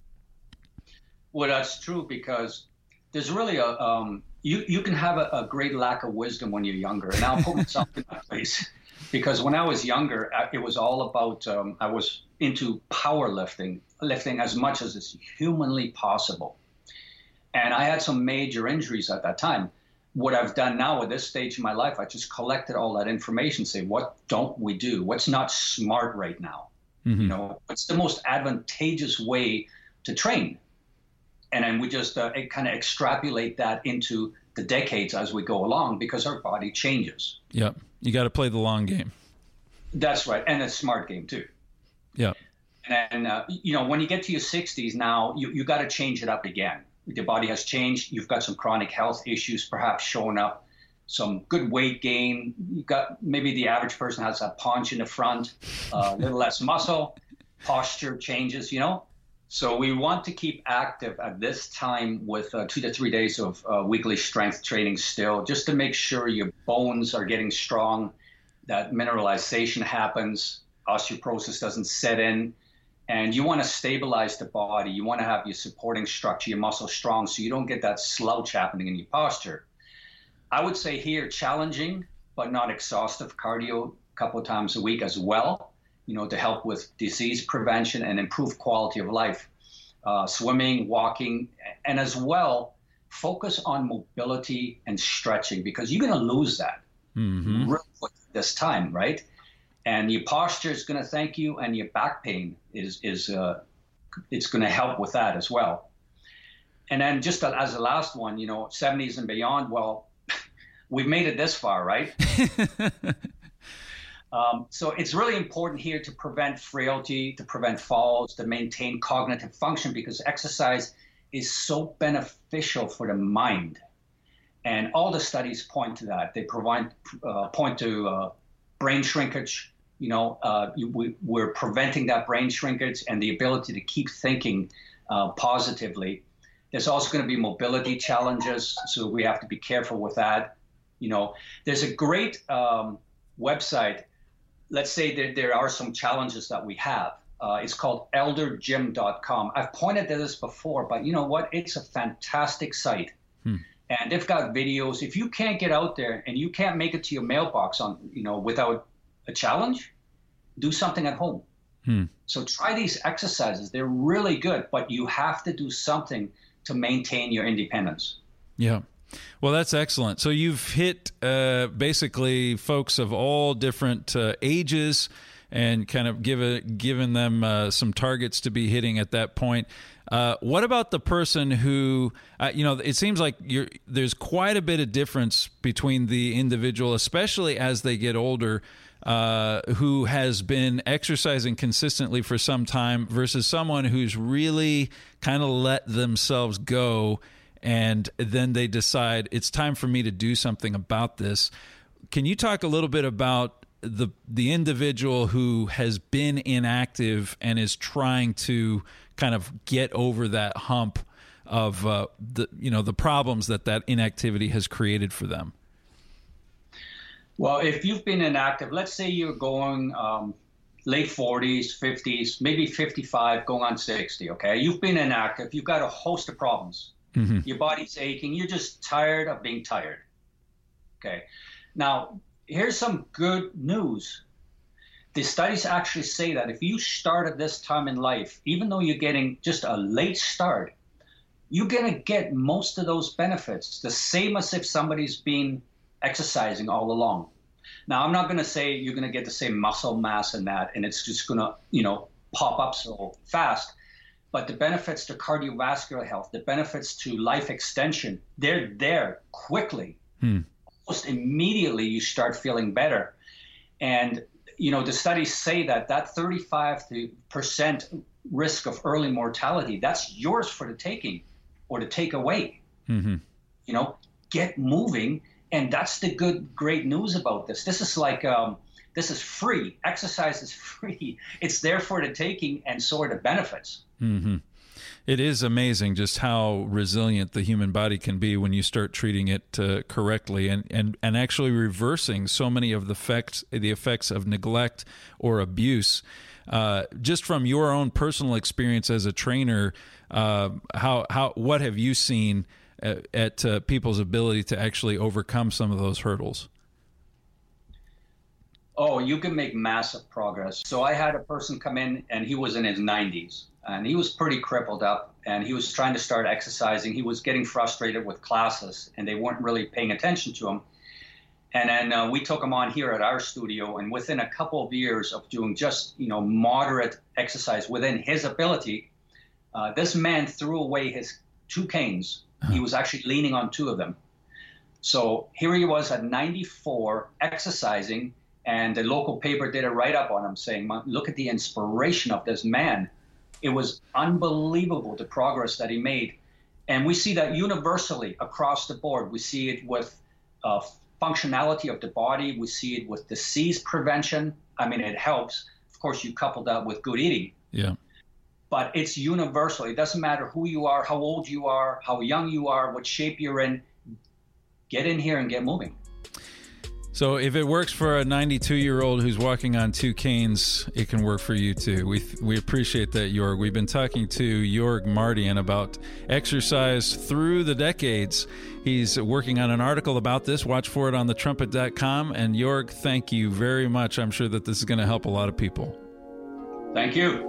[SPEAKER 11] Well, that's true, because there's really you can have a great lack of wisdom when you're younger, and I'll put myself in that place. Because when I was younger, it was all about, I was into powerlifting, lifting as much as is humanly possible. And I had some major injuries at that time. What I've done now at this stage in my life, I just collected all that information, say, what don't we do? What's not smart right now? Mm-hmm. What's the most advantageous way to train? And then we just kind of extrapolate that into the decades as we go along, because our body changes.
[SPEAKER 2] Yep. You got to play the long game.
[SPEAKER 11] That's right. And a smart game too.
[SPEAKER 2] Yeah.
[SPEAKER 11] And, when you get to your 60s now, you got to change it up again. The body has changed. You've got some chronic health issues perhaps showing up, some good weight gain. You've got, maybe the average person has a paunch in the front, a little less muscle, posture changes, So we want to keep active at this time with 2 to 3 days of weekly strength training still, just to make sure your bones are getting strong, that mineralization happens, osteoporosis doesn't set in, and you want to stabilize the body. You want to have your supporting structure, your muscle strong, so you don't get that slouch happening in your posture. I would say here, challenging but not exhaustive cardio a couple of times a week as well, to help with disease prevention and improve quality of life. Swimming, walking, and as well, focus on mobility and stretching, because you're going to lose that real quick this time, right? And your posture is going to thank you, and your back pain is it's going to help with that as well. And then just as the last one, 70s and beyond, well, we've made it this far, right? So it's really important here to prevent frailty, to prevent falls, to maintain cognitive function, because exercise is so beneficial for the mind. And all the studies point to that. They point to brain shrinkage. We're preventing that brain shrinkage and the ability to keep thinking positively. There's also going to be mobility challenges, so we have to be careful with that. There's a great website. Let's say that there are some challenges that we have. It's called eldergym.com. I've pointed to this before, but you know what? It's a fantastic site. And they've got videos. If you can't get out there and you can't make it to your mailbox without a challenge, do something at home. So try these exercises. They're really good, but you have to do something to maintain your independence. Yeah.
[SPEAKER 2] Well, that's excellent. So you've hit basically folks of all different ages and kind of given them some targets to be hitting at that point. What about the person who, it seems like there's quite a bit of difference between the individual, especially as they get older, who has been exercising consistently for some time versus someone who's really kind of let themselves go and then they decide it's time for me to do something about this. Can you talk a little bit about the individual who has been inactive and is trying to kind of get over that hump of the problems that inactivity has created for them?
[SPEAKER 11] Well, if you've been inactive, let's say you're going late 40s, 50s, maybe 55, going on 60, okay? You've been inactive. You've got a host of problems. Your body's aching. You're just tired of being tired, okay? Now, here's some good news. The studies actually say that if you start at this time in life, even though you're getting just a late start, you're going to get most of those benefits, the same as if somebody's been exercising all along. Now, I'm not going to say you're going to get the same muscle mass and it's just going to, pop up so fast. But the benefits to cardiovascular health, the benefits to life extension, they're there quickly. Almost immediately you start feeling better. And, the studies say that 35% risk of early mortality, that's yours for the taking or to take away. Get moving. And that's the great news about this. This is like, this is free. Exercise is free. It's there for the taking, and so are the benefits.
[SPEAKER 2] It is amazing just how resilient the human body can be when you start treating it correctly and actually reversing so many of the effects of neglect or abuse. Just from your own personal experience as a trainer, what have you seen at people's ability to actually overcome some of those hurdles?
[SPEAKER 11] Oh, you can make massive progress. So I had a person come in and he was in his 90s and he was pretty crippled up and he was trying to start exercising. He was getting frustrated with classes and they weren't really paying attention to him. And then we took him on here at our studio, and within a couple of years of doing just, moderate exercise within his ability, this man threw away his 2 canes. He was actually leaning on 2 of them. So here he was at 94 exercising, and the local paper did a write-up on him saying, look at the inspiration of this man. It was unbelievable, the progress that he made. And we see that universally across the board. We see it with functionality of the body. We see it with disease prevention. I mean, it helps. Of course, you couple that with good eating.
[SPEAKER 2] Yeah.
[SPEAKER 11] But it's universal. It doesn't matter who you are, how old you are, how young you are, what shape you're in. Get in here and get moving.
[SPEAKER 2] So if it works for a 92-year-old who's walking on 2 canes, it can work for you too. We appreciate that, Jorg. We've been talking to Jorg Mardian about exercise through the decades. He's working on an article about this. Watch for it on thetrumpet.com. And Jorg, thank you very much. I'm sure that this is going to help a lot of people.
[SPEAKER 11] Thank you.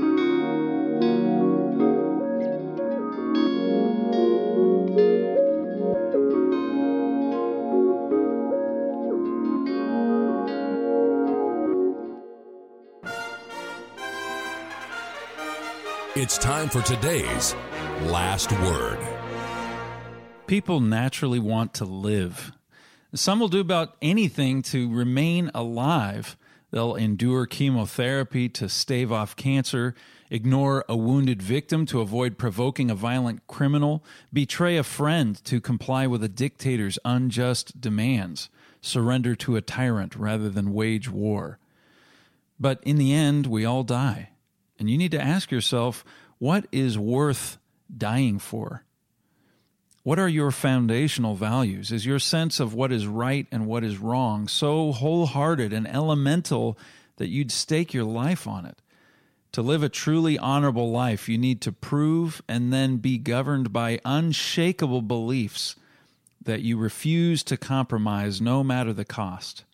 [SPEAKER 1] It's time for today's Last Word.
[SPEAKER 2] People naturally want to live. Some will do about anything to remain alive. They'll endure chemotherapy to stave off cancer, ignore a wounded victim to avoid provoking a violent criminal, betray a friend to comply with a dictator's unjust demands, surrender to a tyrant rather than wage war. But in the end, we all die. And you need to ask yourself, what is worth dying for? What are your foundational values? Is your sense of what is right and what is wrong so wholehearted and elemental that you'd stake your life on it? To live a truly honorable life, you need to prove and then be governed by unshakable beliefs that you refuse to compromise no matter the cost.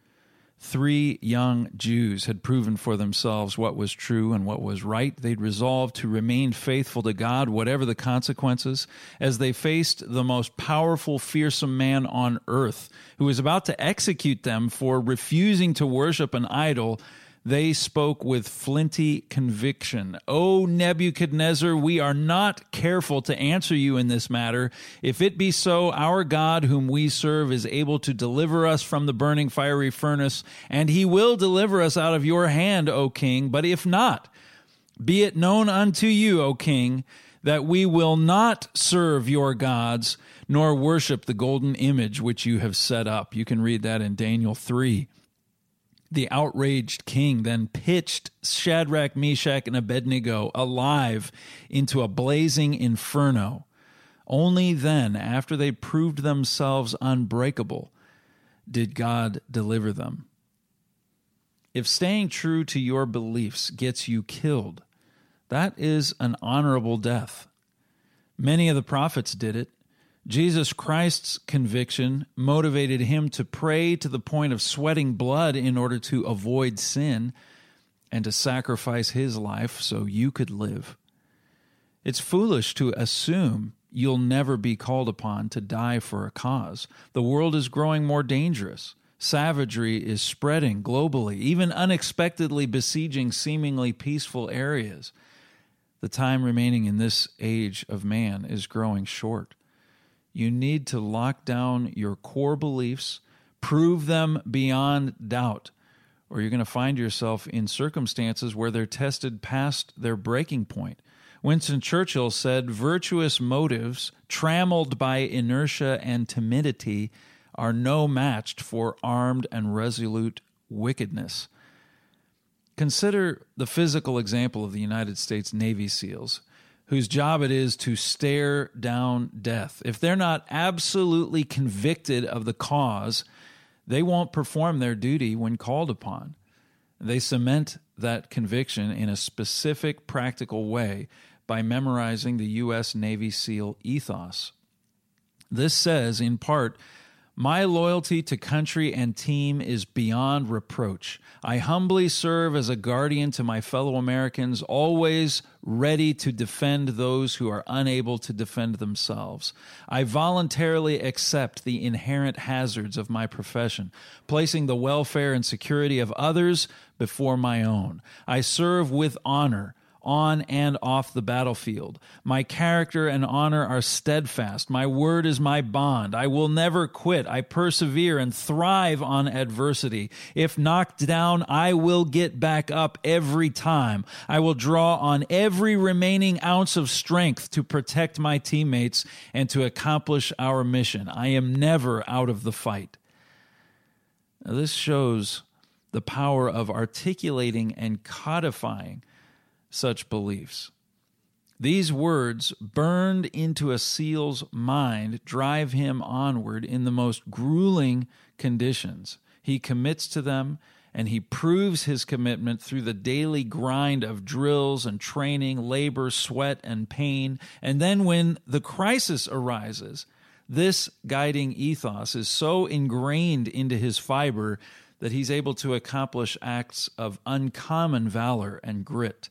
[SPEAKER 2] 3 young Jews had proven for themselves what was true and what was right. They'd resolved to remain faithful to God, whatever the consequences, as they faced the most powerful, fearsome man on earth, who was about to execute them for refusing to worship an idol. They spoke with flinty conviction. "O Nebuchadnezzar, we are not careful to answer you in this matter. If it be so, our God whom we serve is able to deliver us from the burning fiery furnace, and he will deliver us out of your hand, O king. But if not, be it known unto you, O king, that we will not serve your gods, nor worship the golden image which you have set up." You can read that in Daniel 3. The outraged king then pitched Shadrach, Meshach, and Abednego alive into a blazing inferno. Only then, after they proved themselves unbreakable, did God deliver them. If staying true to your beliefs gets you killed, that is an honorable death. Many of the prophets did it. Jesus Christ's conviction motivated him to pray to the point of sweating blood in order to avoid sin and to sacrifice his life so you could live. It's foolish to assume you'll never be called upon to die for a cause. The world is growing more dangerous. Savagery is spreading globally, even unexpectedly besieging seemingly peaceful areas. The time remaining in this age of man is growing short. You need to lock down your core beliefs, prove them beyond doubt, or you're going to find yourself in circumstances where they're tested past their breaking point. Winston Churchill said, "Virtuous motives, trammeled by inertia and timidity, are no match for armed and resolute wickedness." Consider the physical example of the United States Navy SEALs, whose job it is to stare down death. If they're not absolutely convicted of the cause, they won't perform their duty when called upon. They cement that conviction in a specific, practical way by memorizing the U.S. Navy SEAL ethos. This says, in part, "My loyalty to country and team is beyond reproach. I humbly serve as a guardian to my fellow Americans, always ready to defend those who are unable to defend themselves. I voluntarily accept the inherent hazards of my profession, placing the welfare and security of others before my own. I serve with honor, on and off the battlefield. My character and honor are steadfast. My word is my bond. I will never quit. I persevere and thrive on adversity. If knocked down, I will get back up every time. I will draw on every remaining ounce of strength to protect my teammates and to accomplish our mission. I am never out of the fight." Now, this shows the power of articulating and codifying such beliefs. These words, burned into a SEAL's mind, drive him onward in the most grueling conditions. He commits to them, and he proves his commitment through the daily grind of drills and training, labor, sweat, and pain. And then when the crisis arises, this guiding ethos is so ingrained into his fiber that he's able to accomplish acts of uncommon valor and grit.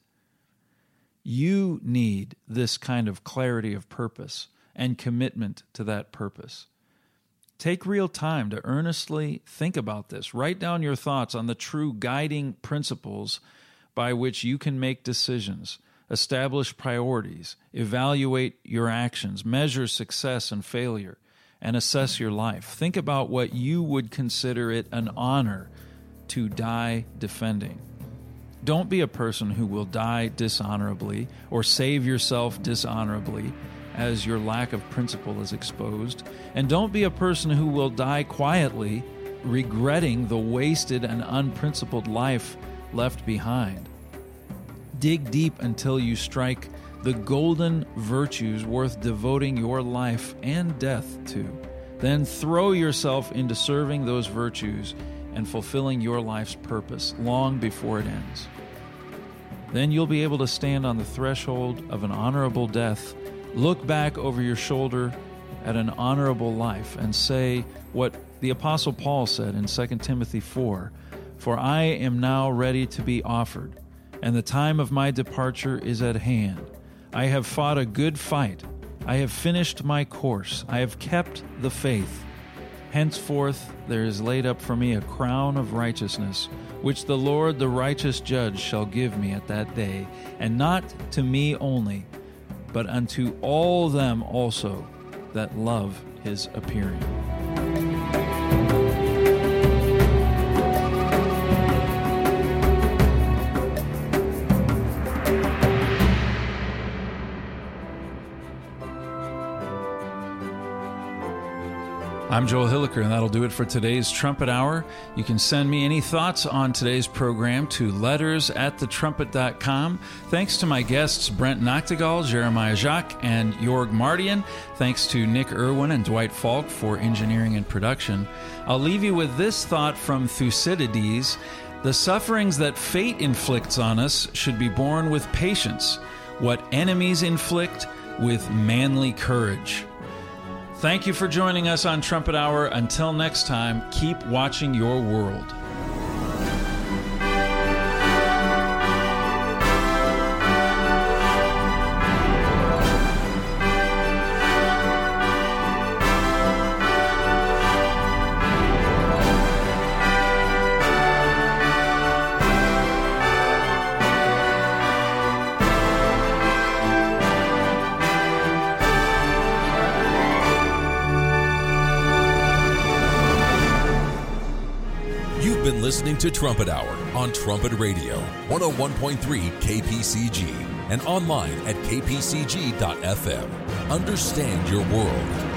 [SPEAKER 2] You need this kind of clarity of purpose and commitment to that purpose. Take real time to earnestly think about this. Write down your thoughts on the true guiding principles by which you can make decisions, establish priorities, evaluate your actions, measure success and failure, and assess your life. Think about what you would consider it an honor to die defending. Don't be a person who will die dishonorably or save yourself dishonorably as your lack of principle is exposed. And don't be a person who will die quietly, regretting the wasted and unprincipled life left behind. Dig deep until you strike the golden virtues worth devoting your life and death to. Then throw yourself into serving those virtues and fulfilling your life's purpose long before it ends. Then you'll be able to stand on the threshold of an honorable death, look back over your shoulder at an honorable life, and say what the Apostle Paul said in 2 Timothy 4, "For I am now ready to be offered, and the time of my departure is at hand. I have fought a good fight. I have finished my course. I have kept the faith. Henceforth there is laid up for me a crown of righteousness, which the Lord, the righteous judge, shall give me at that day, and not to me only, but unto all them also that love his appearing." I'm Joel Hilliker, and that'll do it for today's Trumpet Hour. You can send me any thoughts on today's program to letters@thetrumpet.com. Thanks to my guests Brent Noctegal, Jeremiah Jacques, and Jorg Mardian. Thanks to Nick Irwin and Dwight Falk for engineering and production. I'll leave you with this thought from Thucydides: the sufferings that fate inflicts on us should be borne with patience, what enemies inflict with manly courage. Thank you for joining us on Trumpet Hour. Until next time, keep watching your world.
[SPEAKER 1] Listening to Trumpet Hour on Trumpet Radio, 101.3 KPCG, and online at kpcg.fm. Understand your world.